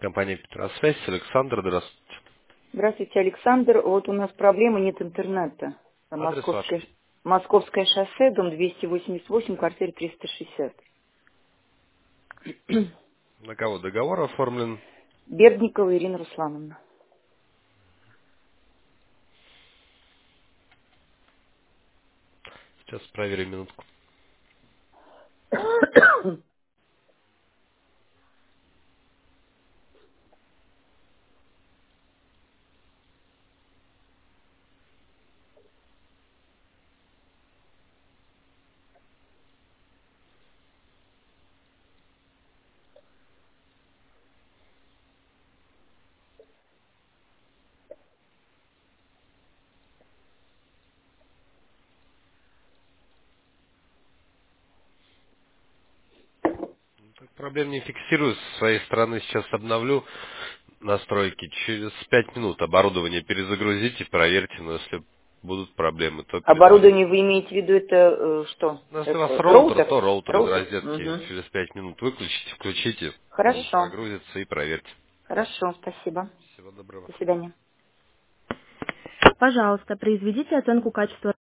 Компания Петросвязь. Александр, здравствуйте. Здравствуйте, Александр. Вот у нас проблема, нет интернета. Адрес ваш. Московское шоссе, дом 288, квартира 360. На кого договор оформлен? Бердникова Ирина Руслановна. Сейчас проверим минутку. Так, проблем не фиксирую. С своей стороны сейчас обновлю настройки. Через 5 минут оборудование перезагрузите, проверьте, но если будут проблемы, то перезвоните. Оборудование вы имеете в виду это что? Ну, если у вас Это роутер, роутер? то роутер из Роутер? розетки Угу. через 5 минут выключите, включите, он Хорошо. прогрузится и проверьте. Хорошо, спасибо. Всего доброго. До свидания. Пожалуйста, произведите оценку качества